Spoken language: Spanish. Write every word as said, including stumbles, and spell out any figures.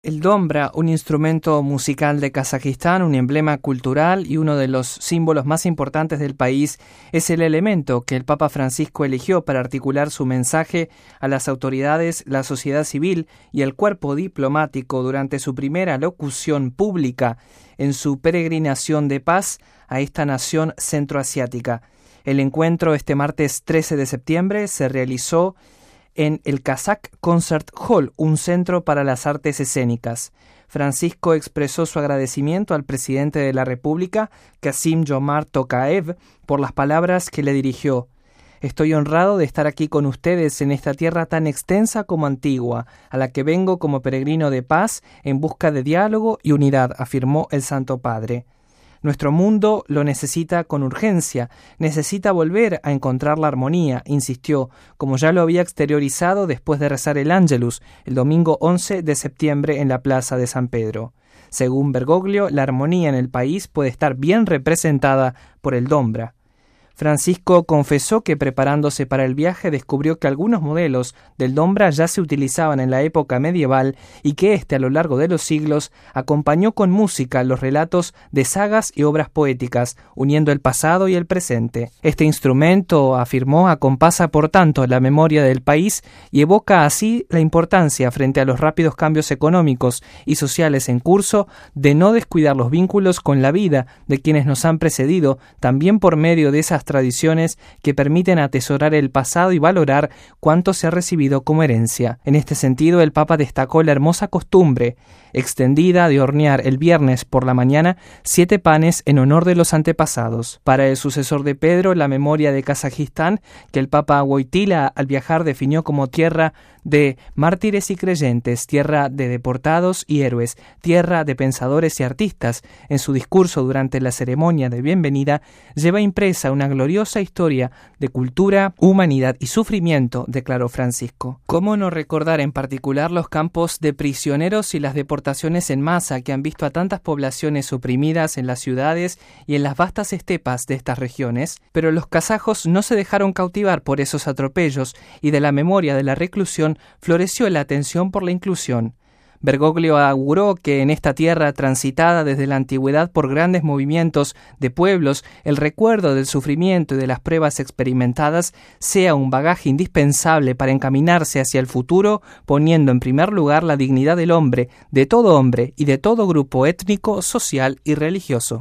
El dombra, un instrumento musical de Kazajistán, un emblema cultural y uno de los símbolos más importantes del país, es el elemento que el Papa Francisco eligió para articular su mensaje a las autoridades, la sociedad civil y el cuerpo diplomático durante su primera locución pública en su peregrinación de paz a esta nación centroasiática. El encuentro este martes trece de septiembre se realizó en el Kazakh Concert Hall, un centro para las artes escénicas. Francisco expresó su agradecimiento al presidente de la República, Kassym-Jomart Tokayev, por las palabras que le dirigió. Estoy honrado de estar aquí con ustedes en esta tierra tan extensa como antigua, a la que vengo como peregrino de paz en busca de diálogo y unidad, afirmó el Santo Padre. Nuestro mundo lo necesita con urgencia, necesita volver a encontrar la armonía, insistió, como ya lo había exteriorizado después de rezar el Ángelus el domingo once de septiembre en la Plaza de San Pedro. Según Bergoglio, la armonía en el país puede estar bien representada por el dombra. Francisco confesó que preparándose para el viaje descubrió que algunos modelos del dombra ya se utilizaban en la época medieval y que éste a lo largo de los siglos acompañó con música los relatos de sagas y obras poéticas, uniendo el pasado y el presente. Este instrumento, afirmó, acompasa por tanto la memoria del país y evoca así la importancia frente a los rápidos cambios económicos y sociales en curso de no descuidar los vínculos con la vida de quienes nos han precedido, también por medio de esas tradiciones que permiten atesorar el pasado y valorar cuánto se ha recibido como herencia. En este sentido, el Papa destacó la hermosa costumbre extendida de hornear el viernes por la mañana siete panes en honor de los antepasados. Para el sucesor de Pedro, la memoria de Kazajistán, que el Papa Wojtyla al viajar definió como tierra de mártires y creyentes, tierra de deportados y héroes, tierra de pensadores y artistas. En su discurso durante la ceremonia de bienvenida, lleva impresa una gloriosa historia de cultura, humanidad y sufrimiento, declaró Francisco. ¿Cómo no recordar en particular los campos de prisioneros y las deportaciones en masa que han visto a tantas poblaciones oprimidas en las ciudades y en las vastas estepas de estas regiones? Pero los kazajos no se dejaron cautivar por esos atropellos y de la memoria de la reclusión floreció la atención por la inclusión. Bergoglio auguró que en esta tierra transitada desde la antigüedad por grandes movimientos de pueblos, el recuerdo del sufrimiento y de las pruebas experimentadas sea un bagaje indispensable para encaminarse hacia el futuro, poniendo en primer lugar la dignidad del hombre, de todo hombre y de todo grupo étnico, social y religioso.